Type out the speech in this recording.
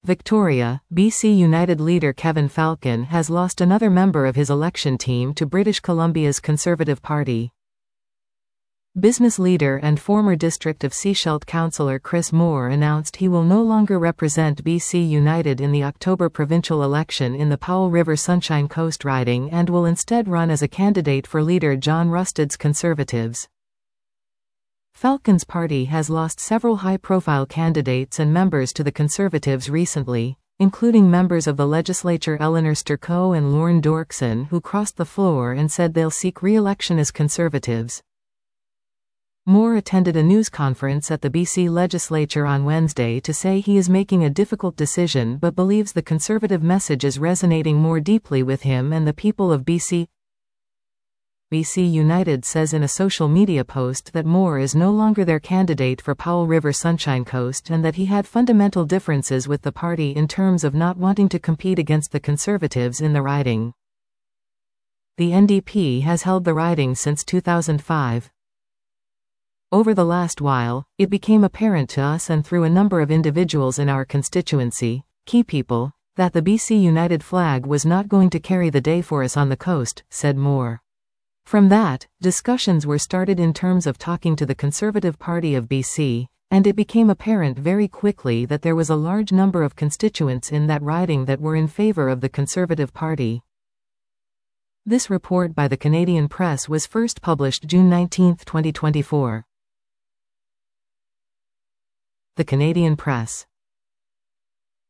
Victoria, BC United leader Kevin Falcon has lost another member of his election team to British Columbia's Conservative Party. Business leader and former District of Sechelt councillor Chris Moore announced he will no longer represent BC United in the October provincial election in the Powell River Sunshine Coast riding and will instead run as a candidate for leader John Rusted's Conservatives. Falcon's party has lost several high-profile candidates and members to the Conservatives recently, including members of the legislature Eleanor Sturcot and Lorne Dorkson, who crossed the floor and said they'll seek re-election as Conservatives. Moore attended a news conference at the BC legislature on Wednesday to say he is making a difficult decision but believes the Conservative message is resonating more deeply with him and the people of BC. BC United says in a social media post that Moore is no longer their candidate for Powell River Sunshine Coast and that he had fundamental differences with the party in terms of not wanting to compete against the Conservatives in the riding. The NDP has held the riding since 2005. Over the last while, it became apparent to us and through a number of individuals in our constituency, key people, that the BC United flag was not going to carry the day for us on the coast, said Moore. From that, discussions were started in terms of talking to the Conservative Party of BC, and it became apparent very quickly that there was a large number of constituents in that riding that were in favour of the Conservative Party. This report by the Canadian Press was first published June 19, 2024. The Canadian Press.